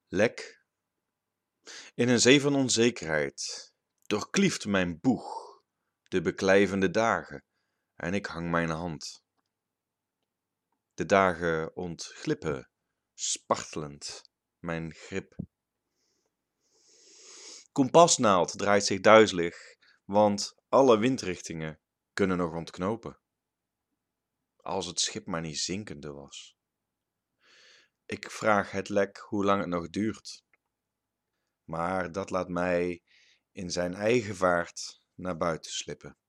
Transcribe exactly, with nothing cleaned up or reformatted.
Lek. In een zee van onzekerheid doorklieft mijn boeg de beklijvende dagen en ik hang mijn hand. De dagen ontglippen, spartelend mijn grip. Kompasnaald draait zich duizelig, want alle windrichtingen kunnen nog ontknopen. Als het schip maar niet zinkende was. Ik vraag het lek hoe lang het nog duurt. Maar dat laat mij in zijn eigen vaart naar buiten slippen.